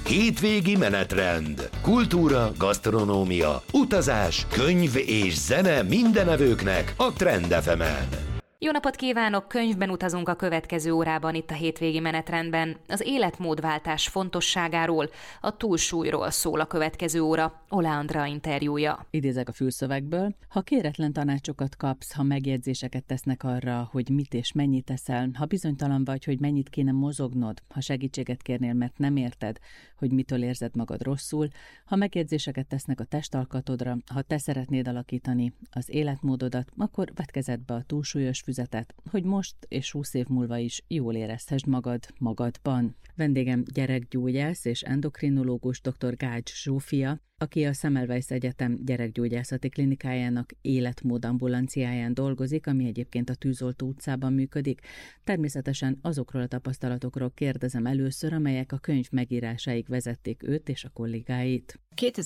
Hétvégi menetrend. Kultúra, gasztronómia, utazás, könyv és zene mindenevőknek a Trend FM-en. Jó napot kívánok! Könyvben utazunk a következő órában itt a hétvégi menetrendben. Az életmódváltás fontosságáról, a túlsúlyról szól a következő óra. Oláh Andrea interjúja. Idézek a fülszövegből. Ha kéretlen tanácsokat kapsz, ha megjegyzéseket tesznek arra, hogy mit és mennyit teszel, ha bizonytalan vagy, hogy mennyit kéne mozognod, ha segítséget kérnél, mert nem érted, hogy mitől érzed magad rosszul, ha megjegyzéseket tesznek a testalkatodra, ha te szeretnéd alakítani az életmódodat, akkor vedd kezedbe a túlsúlyos füzetet, hogy most és 20 év múlva is jól érezhesd magad magadban. Vendégem gyerekgyógyász és endokrinológus dr. Gács Zsófia, aki a Semmelweis Egyetem gyerekgyógyászati klinikájának életmódambulanciáján dolgozik, ami egyébként a Tűzoltó utcában működik. Természetesen azokról a tapasztalatokról kérdezem először, amelyek a könyv megírásáig vezették őt és a kollégáit.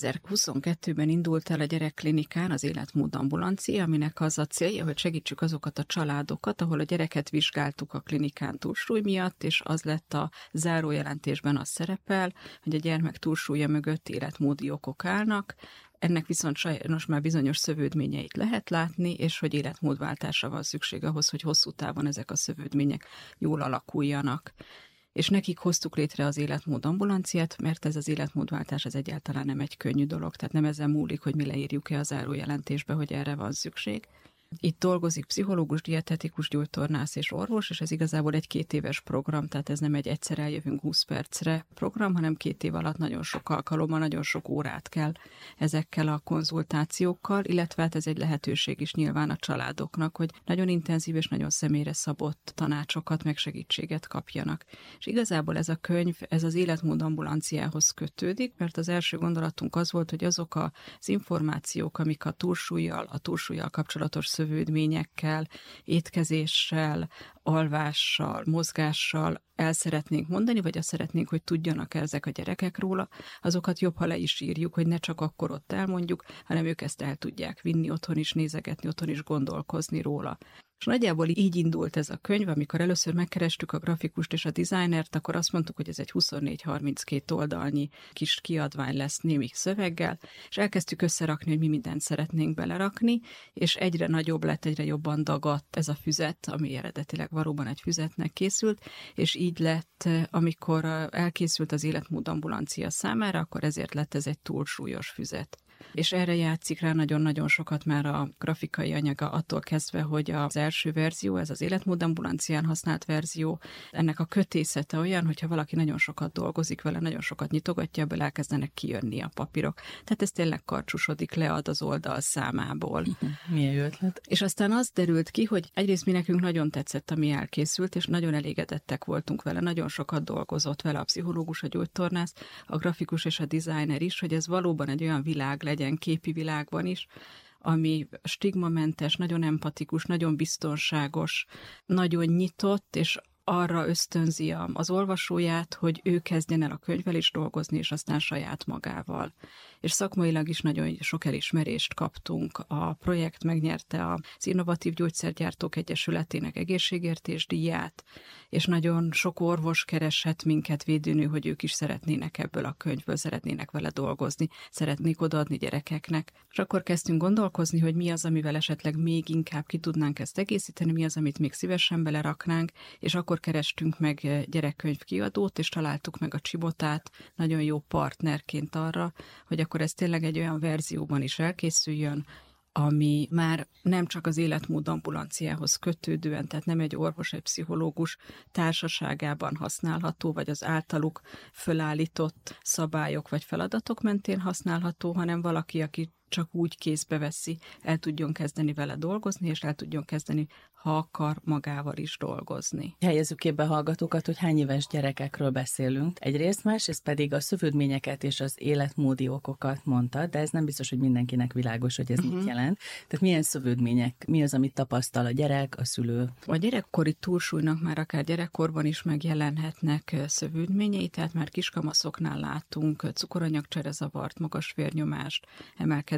2022-ben indult el a gyerekklinikán az életmódambulancia, aminek az a célja, hogy segítsük azokat a családokat, ahol a gyereket vizsgáltuk a klinikán túlsúly miatt, és az lett a zárójelentésben, az szerepel, hogy a gyermek túlsúlya mögött életmódi okok állnak, ennek viszont sajnos már bizonyos szövődményeit lehet látni, és hogy életmódváltásra van szükség ahhoz, hogy hosszú távon ezek a szövődmények jól alakuljanak. És nekik hoztuk létre az életmódambulanciát, mert ez az életmódváltás ez egyáltalán nem egy könnyű dolog, tehát nem ezen múlik, hogy mi leírjuk-e a zárójelentésbe, hogy erre van szükség. Itt dolgozik pszichológus, dietetikus, gyógytornász és orvos, és ez igazából egy 2 éves program, tehát ez nem egy egyszer eljövünk 20 percre program, hanem 2 év alatt nagyon sok alkalommal, nagyon sok órát kell ezekkel a konzultációkkal, illetve hát ez egy lehetőség is nyilván a családoknak, hogy nagyon intenzív és nagyon személyre szabott tanácsokat, meg segítséget kapjanak. És igazából ez a könyv, ez az életmódambulanciához kötődik, mert az első gondolatunk az volt, hogy azok az információk, amik a túlsúllyal kapcsolatos szövődményekkel, étkezéssel, alvással, mozgással el szeretnénk mondani, vagy azt szeretnénk, hogy tudjanak ezek a gyerekek róla, azokat jobb, ha le is írjuk, hogy ne csak akkor ott elmondjuk, hanem ők ezt el tudják vinni, otthon is nézegetni, otthon is gondolkozni róla. És nagyjából így indult ez a könyv, amikor először megkerestük a grafikust és a designert, akkor azt mondtuk, hogy ez egy 24-32 oldalnyi kis kiadvány lesz némi szöveggel, és elkezdtük összerakni, hogy mi mindent szeretnénk belerakni, és egyre nagyobb lett, egyre jobban dagadt ez a füzet, ami eredetileg valóban egy füzetnek készült, és így lett, amikor elkészült az életmódambulancia számára, akkor ezért lett ez egy túlsúlyos füzet. És erre játszik rá nagyon-nagyon sokat már a grafikai anyaga, attól kezdve, hogy az első verzió, ez az életmódambulancián használt verzió, ennek a kötészete olyan, hogyha valaki nagyon sokat dolgozik vele, nagyon sokat nyitogatja, ebből elkezdenek kijönni a papírok. Tehát ez tényleg karcsusodik, lead az oldal számából. Milyen jó ötlet. És aztán az derült ki, hogy egyrészt mi nekünk nagyon tetszett, ami elkészült, és nagyon elégedettek voltunk vele, nagyon sokat dolgozott vele a pszichológus, a gyógytornász, a grafikus és a designer is, hogy ez valóban egy olyan világ legyen, képi világban is, ami stigmamentes, nagyon empatikus, nagyon biztonságos, nagyon nyitott, és arra ösztönzi az olvasóját, hogy ő kezdjen el a könyvvel is dolgozni, és aztán saját magával. És szakmailag is nagyon sok elismerést kaptunk. A projekt megnyerte az Innovatív Gyógyszergyártók Egyesületének egészségértésdíját, és nagyon sok orvos keresett minket védőnő, hogy ők is szeretnének ebből a könyvből, szeretnének vele dolgozni, szeretnék odaadni gyerekeknek. És akkor kezdtünk gondolkozni, hogy mi az, amivel esetleg még inkább ki tudnánk ezt egészíteni, mi az, amit még szívesen beleraknánk, és akkor kerestünk meg gyerekkönyvkiadót, és találtuk meg a Csibotát nagyon jó partnerként arra, hogy akkor ez tényleg egy olyan verzióban is elkészüljön, ami már nem csak az életmódambulanciához kötődően, tehát nem egy orvos, egy pszichológus társaságában használható, vagy az általuk fölállított szabályok vagy feladatok mentén használható, hanem valaki, aki csak úgy kézbe veszi, el tudjon kezdeni vele dolgozni, és el tudjon kezdeni, ha akar, magával is dolgozni. Helyezzük képbe a hallgatókat, hogy hány éves gyerekekről beszélünk. Egyrészt, másrészt pedig a szövődményeket és az életmódi okokat mondtad, de ez nem biztos, hogy mindenkinek világos, hogy ez mit jelent. Tehát milyen szövődmények, mi az, amit tapasztal a gyerek, a szülő? A gyerekkori túlsúlynak már akár gyerekkorban is megjelenhetnek szövődményei, tehát már kiskamaszoknál látunk cukoranyagcserezavart, magas vérnyomást, emelkedő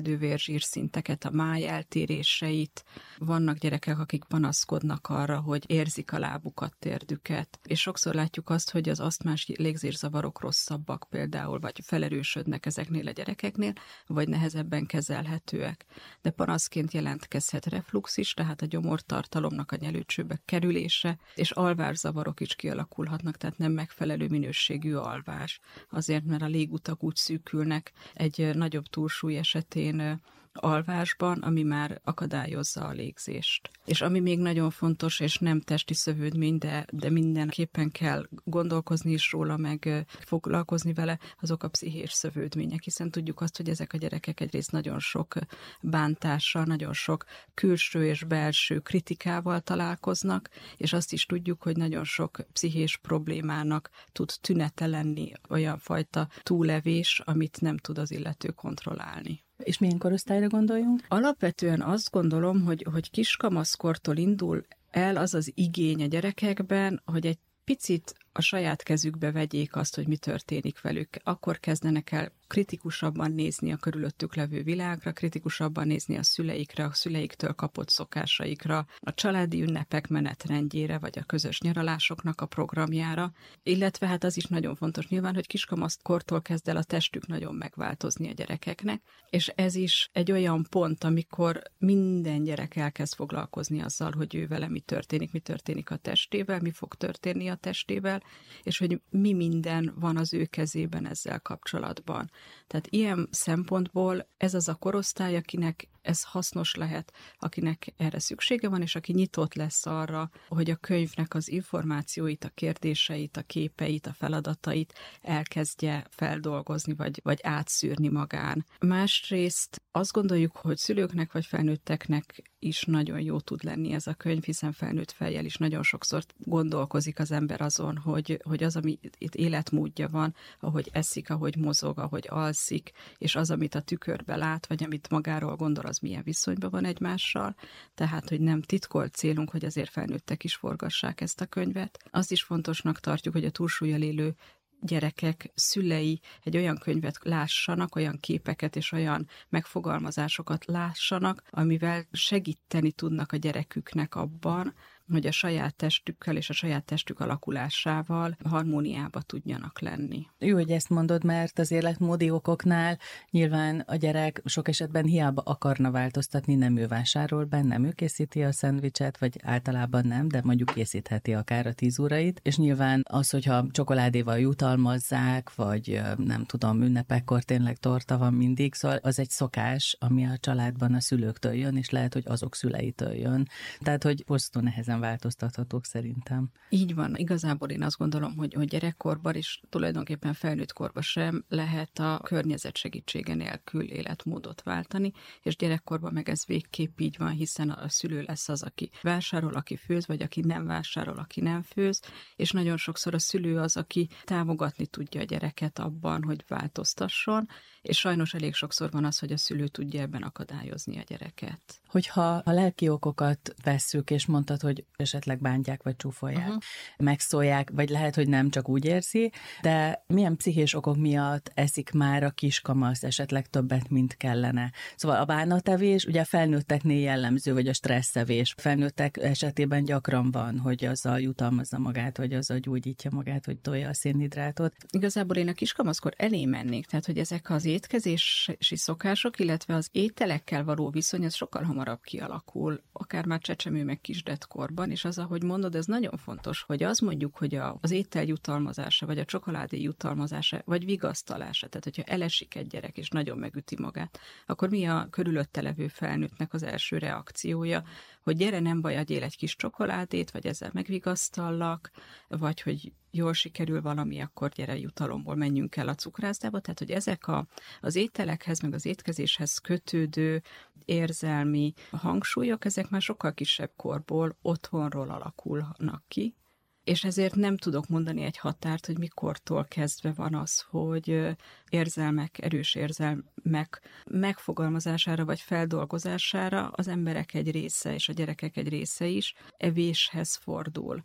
emelkedő vérzsírszinteket, a máj eltéréseit. Vannak gyerekek, akik panaszkodnak arra, hogy érzik a lábukat, térdüket. És sokszor látjuk azt, hogy az asztmás légzészavarok rosszabbak például, vagy felerősödnek ezeknél a gyerekeknél, vagy nehezebben kezelhetőek. De panaszként jelentkezhet reflux is, tehát a gyomortartalomnak a nyelőcsőbe kerülése, és alvászavarok is kialakulhatnak, tehát nem megfelelő minőségű alvás. Azért, mert a légutak úgy szűkülnek egy nagyobb túlsúly esetén alvásban, ami már akadályozza a légzést. És ami még nagyon fontos, és nem testi szövődmény, de mindenképpen kell gondolkozni is róla, meg foglalkozni vele, azok a pszichés szövődmények, hiszen tudjuk azt, hogy ezek a gyerekek egyrészt nagyon sok bántással, nagyon sok külső és belső kritikával találkoznak, és azt is tudjuk, hogy nagyon sok pszichés problémának tud tünete lenni, olyan fajta túlevés, amit nem tud az illető kontrollálni. És milyen korosztályra gondoljunk? Alapvetően azt gondolom, hogy kiskamaszkortól indul el az az igény a gyerekekben, hogy egy picit a saját kezükbe vegyék azt, hogy mi történik velük. Akkor kezdenek el kritikusabban nézni a körülöttük levő világra, kritikusabban nézni a szüleikre, a szüleiktől kapott szokásaikra, a családi ünnepek menetrendjére, vagy a közös nyaralásoknak a programjára, illetve hát az is nagyon fontos nyilván, hogy kiskamaszkortól kezd el a testük nagyon megváltozni a gyerekeknek, és ez is egy olyan pont, amikor minden gyerek elkezd foglalkozni azzal, hogy ő vele mi történik a testével, mi fog történni a testével, és hogy mi minden van az ő kezében ezzel kapcsolatban. Tehát ilyen szempontból ez az a korosztály, akinek ez hasznos lehet, akinek erre szüksége van, és aki nyitott lesz arra, hogy a könyvnek az információit, a kérdéseit, a képeit, a feladatait elkezdje feldolgozni, vagy átszűrni magán. Másrészt azt gondoljuk, hogy szülőknek vagy felnőtteknek is nagyon jó tud lenni ez a könyv, hiszen felnőtt fejjel is nagyon sokszor gondolkozik az ember azon, hogy az, ami itt életmódja van, ahogy eszik, ahogy mozog, ahogy alszik, és az, amit a tükörbe lát, vagy amit magáról gondol, az milyen viszonyban van egymással, tehát, hogy nem titkolt célunk, hogy azért felnőttek is forgassák ezt a könyvet. Azt is fontosnak tartjuk, hogy a túlsúllyal élő gyerekek, szülei egy olyan könyvet lássanak, olyan képeket és olyan megfogalmazásokat lássanak, amivel segíteni tudnak a gyereküknek abban, hogy a saját testükkel és a saját testük alakulásával harmóniába tudjanak lenni. Jó, hogy ezt mondod, mert az életmódi okoknál nyilván a gyerek sok esetben hiába akarna változtatni, nem ő vásárol be, nem ő készíti a szendvicset, vagy általában nem, de mondjuk készítheti akár a 10 órait, és nyilván az, hogyha csokoládéval jutalmazzák, vagy nem tudom, ünnepekkor tényleg torta van mindig, szóval az egy szokás, ami a családban a szülőktől jön, és lehet, hogy azok szüleitől jön. Tehát, hogy borzasztó nehezen változtathatók szerintem. Így van. Igazából én azt gondolom, hogy gyerekkorban és tulajdonképpen felnőtt korban sem lehet a környezet segítsége nélkül életmódot váltani, és gyerekkorban meg ez végképp így van, hiszen a szülő lesz az, aki vásárol, aki főz, vagy aki nem vásárol, aki nem főz, és nagyon sokszor a szülő az, aki támogatni tudja a gyereket abban, hogy változtasson, és sajnos elég sokszor van az, hogy a szülő tudja ebben akadályozni a gyereket. Hogyha a lelki okokat vesszük, és mondtad, hogy esetleg bántják, vagy csúfolják, megszólják, vagy lehet, hogy nem csak úgy érzi, de milyen pszichés okok miatt eszik már a kiskamasz esetleg többet, mint kellene? Szóval a bánatevés ugye a felnőtteknél jellemző, vagy a stresszevés. Felnőttek esetében gyakran van, hogy azzal jutalmazza magát, vagy azzal gyógyítja magát, hogy tolja a szénhidrátot. Igazából én a kiskamaszkor elé mennék, tehát hogy ezek az étkezési szokások, illetve az ételekkel való viszony, az sokkal hamarabb kialakul, akár már csecsemő meg kisdetkorban, és az, ahogy mondod, ez nagyon fontos, hogy az mondjuk, hogy az étel jutalmazása, vagy a csokoládé jutalmazása, vagy vigasztalása, tehát hogyha elesik egy gyerek, és nagyon megüti magát, akkor mi a körülötte levő felnőttnek az első reakciója, hogy gyere, nem baj, adjél egy kis csokoládét, vagy ezzel megvigasztallak, vagy hogy jól sikerül valami, akkor gyere, jutalomból menjünk el a cukrászdába. Tehát, hogy ezek az ételekhez, meg az étkezéshez kötődő érzelmi hangsúlyok, ezek már sokkal kisebb korból, otthonról alakulnak ki, és ezért nem tudok mondani egy határt, hogy mikortól kezdve van az, hogy érzelmek, erős érzelmek megfogalmazására vagy feldolgozására az emberek egy része és a gyerekek egy része is evéshez fordul.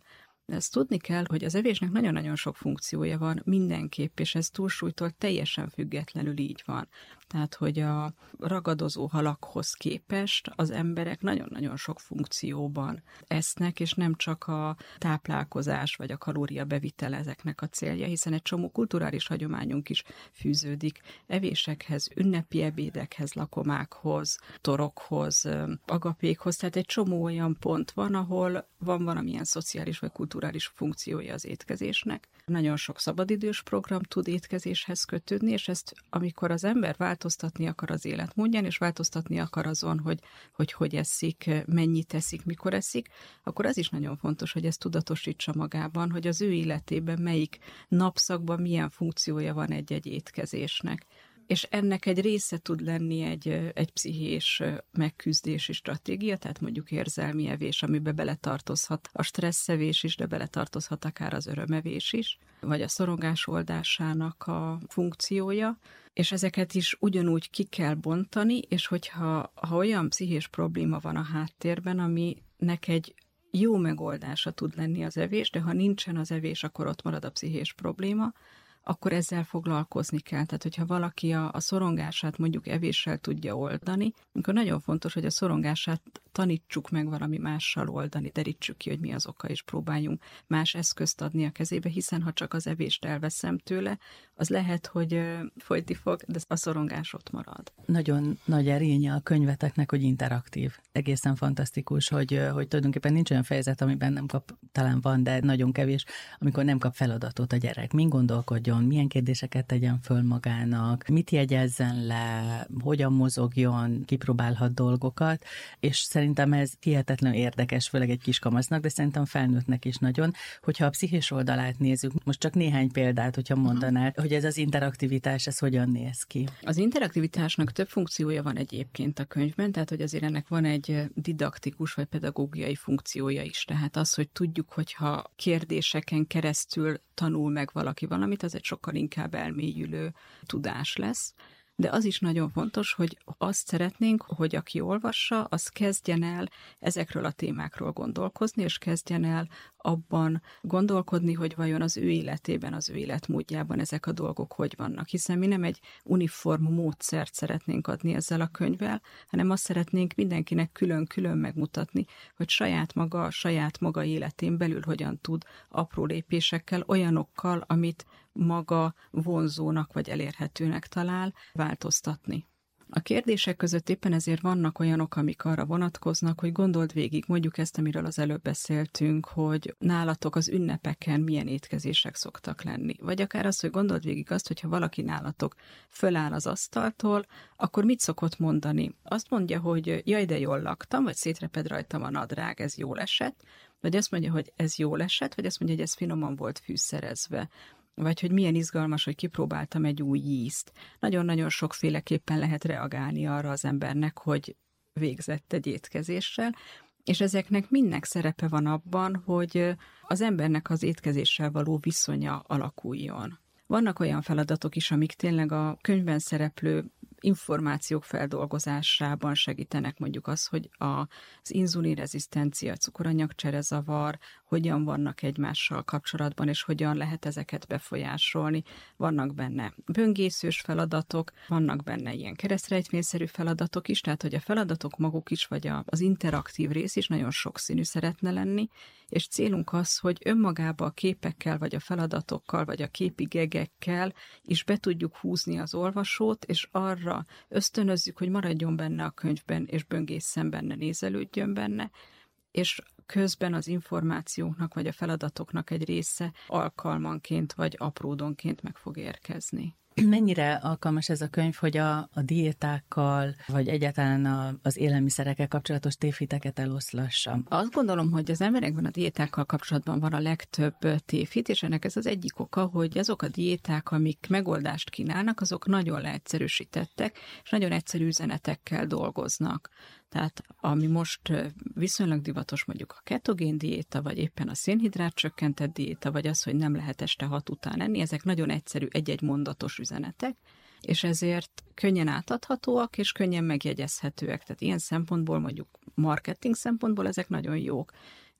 Ezt tudni kell, hogy az evésnek nagyon-nagyon sok funkciója van mindenképp, és ez túlsúlytól teljesen függetlenül így van. Tehát, hogy a ragadozó halakhoz képest az emberek nagyon-nagyon sok funkcióban esznek, és nem csak a táplálkozás vagy a kalóriabevitel ezeknek a célja, hiszen egy csomó kulturális hagyományunk is fűződik evésekhez, ünnepi ebédekhez, lakomákhoz, torokhoz, agapékhoz, tehát egy csomó olyan pont van, ahol van valamilyen szociális vagy kulturális funkciója az étkezésnek. Nagyon sok szabadidős program tud étkezéshez kötődni, és ezt amikor az ember változtatni akar az életmódján, és változtatni akar azon, hogy eszik, mennyit eszik, mikor eszik, akkor az is nagyon fontos, hogy ezt tudatosítsa magában, hogy az ő életében melyik napszakban milyen funkciója van egy-egy étkezésnek. És ennek egy része tud lenni egy pszichés megküzdési stratégia, tehát mondjuk érzelmi evés, amiben beletartozhat a stresszevés is, de beletartozhat akár az örömevés is, vagy a szorongás oldásának a funkciója, és ezeket is ugyanúgy ki kell bontani, és hogyha olyan pszichés probléma van a háttérben, aminek egy jó megoldása tud lenni az evés, de ha nincsen az evés, akkor ott marad a pszichés probléma, akkor ezzel foglalkozni kell. Tehát, hogyha valaki a szorongását mondjuk evéssel tudja oldani, akkor nagyon fontos, hogy a szorongását tanítsuk meg valami mással oldani, derítsük ki, hogy mi az oka, és próbáljunk más eszközt adni a kezébe, hiszen ha csak az evést elveszem tőle, az lehet, hogy folyni fog, de a szorongás ott marad. Nagyon nagy erénye a könyveteknek, hogy interaktív. Egészen fantasztikus, hogy tulajdonképpen nincs olyan fejezet, amiben nem kap, talán van, de nagyon kevés, amikor nem kap feladatot a gyerek. Min gondolkodjon, milyen kérdéseket tegyen föl magának, mit jegyezzen le, hogyan mozogjon, kipróbálhat dolgokat, és szerintem ez hihetetlenül érdekes, főleg egy kiskamasznak, de szerintem felnőttnek is nagyon. Hogyha a pszichés oldalát nézzük, most csak néhány példát, hogyha mondanál, hogy ez az interaktivitás, ez hogyan néz ki? Az interaktivitásnak több funkciója van egyébként a könyvben, tehát hogy azért ennek van egy didaktikus vagy pedagógiai funkciója is. Tehát az, hogy tudjuk, hogyha kérdéseken keresztül tanul meg valaki valamit, az egy sokkal inkább elmélyülő tudás lesz. De az is nagyon fontos, hogy azt szeretnénk, hogy aki olvassa, az kezdjen el ezekről a témákról gondolkozni, és kezdjen el abban gondolkodni, hogy vajon az ő életében, az ő életmódjában ezek a dolgok hogy vannak. Hiszen mi nem egy uniform módszert szeretnénk adni ezzel a könyvvel, hanem azt szeretnénk mindenkinek külön-külön megmutatni, hogy saját maga életén belül hogyan tud apró lépésekkel, olyanokkal, amit maga vonzónak vagy elérhetőnek talál, változtatni. A kérdések között éppen ezért vannak olyanok, amik arra vonatkoznak, hogy gondold végig, mondjuk ezt, amiről az előbb beszéltünk, hogy nálatok az ünnepeken milyen étkezések szoktak lenni. Vagy akár az, hogy gondold végig azt, hogyha valaki nálatok föláll az asztaltól, akkor mit szokott mondani? Azt mondja, hogy jaj, de jól laktam, vagy szétreped rajtam a nadrág, ez jól esett, vagy azt mondja, hogy ez jól esett, vagy azt mondja, hogy ez finoman volt fűszerezve. Vagy hogy milyen izgalmas, hogy kipróbáltam egy új ízt. Nagyon-nagyon sokféleképpen lehet reagálni arra az embernek, hogy végzett egy étkezéssel, és ezeknek mindnek szerepe van abban, hogy az embernek az étkezéssel való viszonya alakuljon. Vannak olyan feladatok is, amik tényleg a könyvben szereplő információk feldolgozásában segítenek, mondjuk az, hogy az inzulinrezisztencia, cukoranyagcserezavar, hogyan vannak egymással kapcsolatban, és hogyan lehet ezeket befolyásolni. Vannak benne böngészős feladatok, vannak benne ilyen keresztrejtvényszerű feladatok is, tehát hogy a feladatok maguk is, vagy az interaktív rész is nagyon sokszínű szeretne lenni, és célunk az, hogy önmagába a képekkel, vagy a feladatokkal, vagy a képi gegekkel is be tudjuk húzni az olvasót, és arra ösztönözzük, hogy maradjon benne a könyvben, és böngészen benne, nézelődjön benne, és közben az információknak, vagy a feladatoknak egy része alkalmanként, vagy apródonként meg fog érkezni. Mennyire alkalmas ez a könyv, hogy a diétákkal, vagy egyáltalán az élelmiszerekkel kapcsolatos tévhiteket eloszlassa? Azt gondolom, hogy az emberekben a diétákkal kapcsolatban van a legtöbb tévhit, és ennek ez az egyik oka, hogy azok a diéták, amik megoldást kínálnak, azok nagyon leegyszerűsítettek, és nagyon egyszerű üzenetekkel dolgoznak. Tehát ami most viszonylag divatos, mondjuk a ketogén diéta, vagy éppen a szénhidrát csökkentett diéta, vagy az, hogy nem lehet este 6 után enni, ezek nagyon egyszerű egy-egy mondatos üzenetek, és ezért könnyen átadhatóak, és könnyen megjegyezhetőek. Tehát ilyen szempontból, mondjuk marketing szempontból ezek nagyon jók.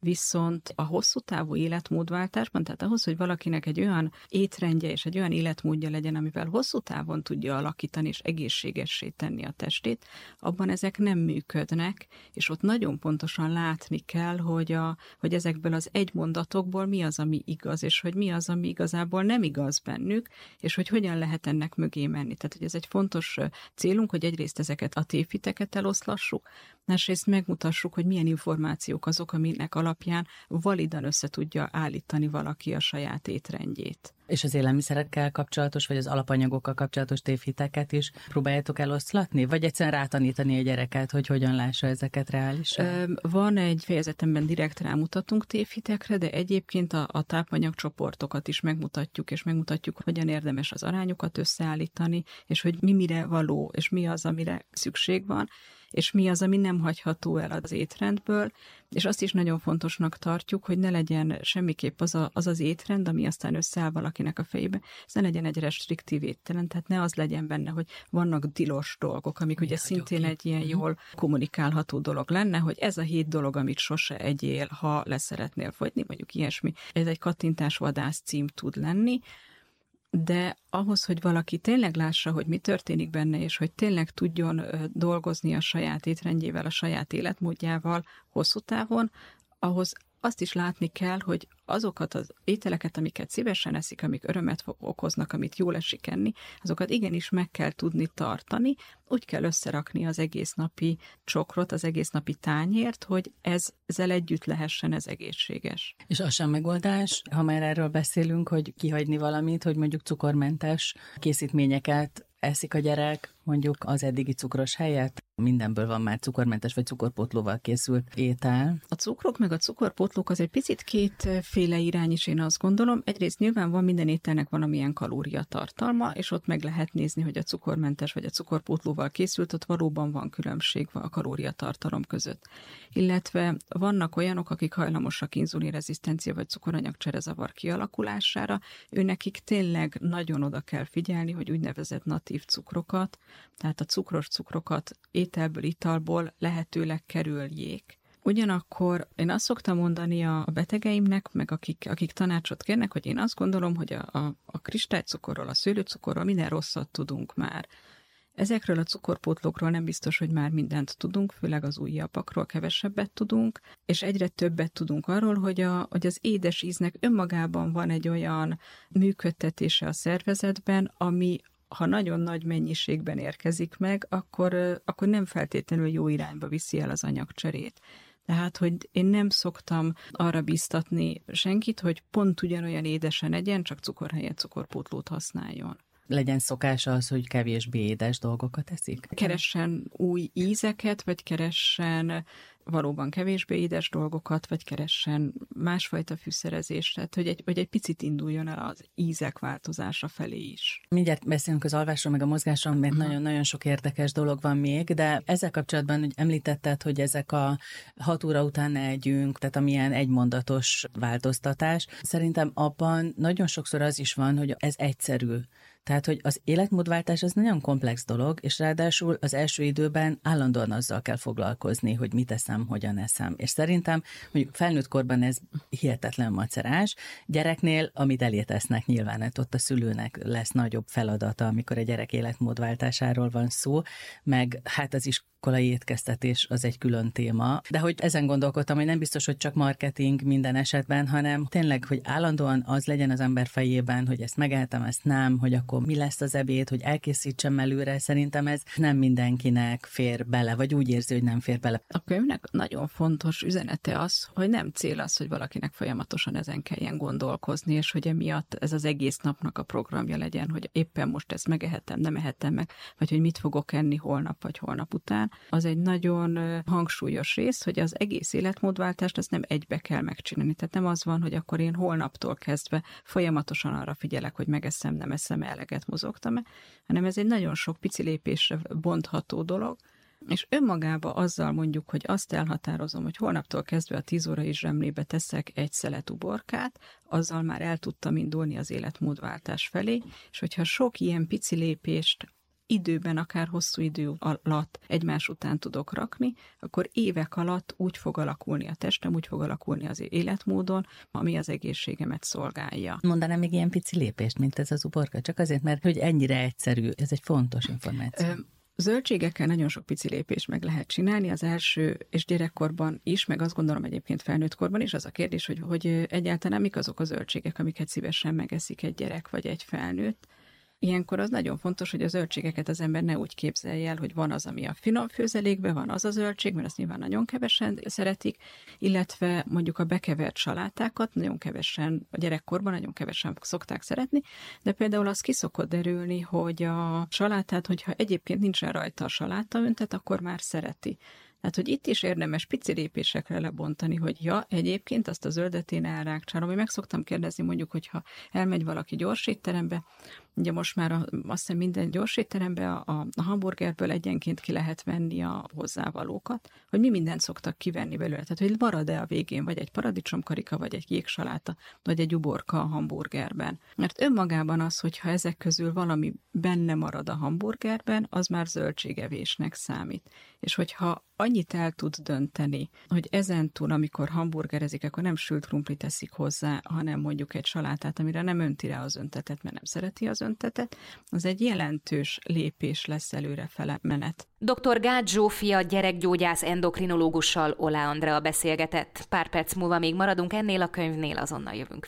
viszont a hosszú távú életmódváltásban, tehát ahhoz, hogy valakinek egy olyan étrendje és egy olyan életmódja legyen, amivel hosszú távon tudja alakítani és egészségessé tenni a testét, abban ezek nem működnek, és ott nagyon pontosan látni kell, hogy ezekből az egymondatokból mi az, ami igaz, és hogy mi az, ami igazából nem igaz bennük, és hogy hogyan lehet ennek mögé menni. Tehát, hogy ez egy fontos célunk, hogy egyrészt ezeket a tévhiteket eloszlassuk, másrészt megmutassuk, hogy milyen információk azok, aminek alapján validan össze tudja állítani valaki a saját étrendjét. És az élelmiszerekkel kapcsolatos, vagy az alapanyagokkal kapcsolatos tévhiteket is próbáljátok eloszlatni? Vagy egyszerűen rátanítani a gyereket, hogy hogyan lássa ezeket reálisan? Van egy fejezetemben direkt rámutatunk tévhitekre, de egyébként a tápanyagcsoportokat is megmutatjuk, és megmutatjuk, hogyan érdemes az arányokat összeállítani, és hogy mi mire való, és mi az, amire szükség van, és mi az, ami nem hagyható el az étrendből, és azt is nagyon fontosnak tartjuk, hogy ne legyen semmiképp az étrend, ami aztán összeáll valakinek a fejébe, ez ne legyen egy restriktív étterem, tehát ne az legyen benne, hogy vannak tilos dolgok, amik ugye szintén egy ilyen jól kommunikálható dolog lenne, hogy ez a 7 dolog, amit sose egyél, ha leszeretnél fogyni, mondjuk ilyesmi. Ez egy kattintásvadász cím tud lenni, de ahhoz, hogy valaki tényleg lássa, hogy mi történik benne, és hogy tényleg tudjon dolgozni a saját étrendjével, a saját életmódjával hosszú távon, ahhoz azt is látni kell, hogy azokat az ételeket, amiket szívesen eszik, amik örömet okoznak, amit jól esik enni, azokat igenis meg kell tudni tartani, úgy kell összerakni az egész napi csokrot, az egész napi tányért, hogy ezzel együtt lehessen ez egészséges. És az sem megoldás, ha már erről beszélünk, hogy kihagyni valamit, hogy mondjuk cukormentes készítményeket eszik a gyerek, mondjuk az eddigi cukros helyett. Mindenből van már cukormentes vagy cukorpótlóval készült étel. A cukrok meg a cukorpótlók az egy picit kétféle irány is, én azt gondolom. Egyrészt nyilván van minden ételnek valamilyen kalóriatartalma, és ott meg lehet nézni, hogy a cukormentes vagy a cukorpótlóval készült, ott valóban van különbség a kalóriatartalom között. Illetve vannak olyanok, akik hajlamosak inzulinrezisztencia vagy cukoranyagcserezavar kialakulására, őnekik tényleg nagyon oda kell figyelni, hogy úgynevezett natív cukrokat, tehát a cukros cukrokat ételből, italból lehetőleg kerüljék. Ugyanakkor én azt szoktam mondani a betegeimnek, meg akik tanácsot kérnek, hogy én azt gondolom, hogy a kristálycukorról, a szőlőcukorról minden rosszat tudunk már. Ezekről a cukorpótlókról nem biztos, hogy már mindent tudunk, főleg az újabbakról kevesebbet tudunk, és egyre többet tudunk arról, hogy az édes íznek önmagában van egy olyan működtetése a szervezetben, ami ha nagyon nagy mennyiségben érkezik meg, akkor nem feltétlenül jó irányba viszi el az anyagcserét. Tehát, hogy én nem szoktam arra bíztatni senkit, hogy pont ugyanolyan édesen egyen, csak cukor helyett cukorpótlót használjon. Legyen szokása az, hogy kevésbé édes dolgokat eszik? Keressen új ízeket, vagy keressen valóban kevésbé édes dolgokat, vagy keressen másfajta fűszerezést, tehát hogy egy picit induljon el az ízek változása felé is. Mindjárt beszélünk az alvásról, meg a mozgásról, mert nagyon-nagyon sok érdekes dolog van még, de ezzel kapcsolatban hogy említetted, hogy ezek a 6 óra után ne együnk, tehát amilyen egymondatos változtatás. Szerintem abban nagyon sokszor az is van, hogy ez egyszerű. Tehát, hogy az életmódváltás az nagyon komplex dolog, és ráadásul az első időben állandóan azzal kell foglalkozni, hogy mit eszem, hogyan eszem. És szerintem, mondjuk felnőtt korban ez hihetetlen macerás. Gyereknél, amit elétesznek nyilván, hát ott a szülőnek lesz nagyobb feladata, amikor a gyerek életmódváltásáról van szó, meg hát az iskolai étkeztetés az egy külön téma. De hogy ezen gondolkodtam, hogy nem biztos, hogy csak marketing minden esetben, hanem tényleg, hogy állandóan az legyen az ember fejében, hogy ezt megehetem, ezt nem, hogy akkor mi lesz az ebéd, hogy elkészítsem előre, szerintem ez nem mindenkinek fér bele, vagy úgy érzi, hogy nem fér bele. A könyvnek nagyon fontos üzenete az, hogy nem cél az, hogy valakinek folyamatosan ezen kelljen gondolkozni, és hogy emiatt ez az egész napnak a programja legyen, hogy éppen most ezt megehetem, nem ehetem meg, vagy hogy mit fogok enni holnap vagy holnap után. Az egy nagyon hangsúlyos rész, hogy az egész életmódváltást ezt nem egybe kell megcsinálni. Tehát nem az van, hogy akkor én holnaptól kezdve folyamatosan arra figyelek, hogy megeszem, nem eszem, eleget mozogtam-e, hanem ez egy nagyon sok pici lépésre bontható dolog, és önmagába azzal mondjuk, hogy azt elhatározom, hogy holnaptól kezdve a 10 órai zsemlébe teszek egy szelet uborkát, azzal már el tudtam indulni az életmódváltás felé, és hogyha sok ilyen pici lépést időben, akár hosszú idő alatt egymás után tudok rakni, akkor évek alatt úgy fog alakulni a testem, úgy fog alakulni az életmódon, ami az egészségemet szolgálja. Mondanám még ilyen pici lépést, mint ez az uborka, csak azért, mert hogy ennyire egyszerű, ez egy fontos információ. Zöldségekkel nagyon sok pici lépést meg lehet csinálni, az első, és gyerekkorban is, meg azt gondolom egyébként felnőttkorban is, az a kérdés, hogy egyáltalán mik azok a zöldségek, amiket szívesen megeszik egy gyerek vagy egy felnőtt. Ilyenkor az nagyon fontos, hogy a zöldségeket az ember ne úgy képzelje el, hogy van az, ami a finom főzelékben, van az a zöldség, mert azt nyilván nagyon kevesen szeretik, illetve mondjuk a bekevert salátákat nagyon kevesen, a gyerekkorban nagyon kevesen szokták szeretni, de például az ki szokott derülni, hogy a salátát, hogyha egyébként nincsen rajta a salátaöntet, akkor már szereti. Tehát, hogy itt is érdemes pici lépésekre lebontani, hogy egyébként azt a zöldet én elrákcsálom. Én meg szoktam kérdezni, mondjuk, hogyha elmegy valaki gyorsétterembe, ugye most már azt hiszem minden gyorsétterembe a hamburgerből egyenként ki lehet venni a hozzávalókat, hogy mi mindent szoktak kivenni belőle. Tehát, hogy marad-e a végén, vagy egy paradicsomkarika, vagy egy jégsaláta, vagy egy uborka a hamburgerben. Mert önmagában az, hogyha ezek közül valami benne marad a hamburgerben, az már zöldségevésnek számít. És hogyha annyit el tud dönteni, hogy ezentúl, amikor hamburgerezik, akkor nem sült krumplit teszik hozzá, hanem mondjuk egy salátát, amire nem önti rá az öntetet, mert nem szereti az öntetet, az egy jelentős lépés lesz előrefele menet. Dr. Gács Zsófia gyerekgyógyász endokrinológussal Oláh Andrea beszélgetett. Pár perc múlva még maradunk ennél a könyvnél, azonnal jövünk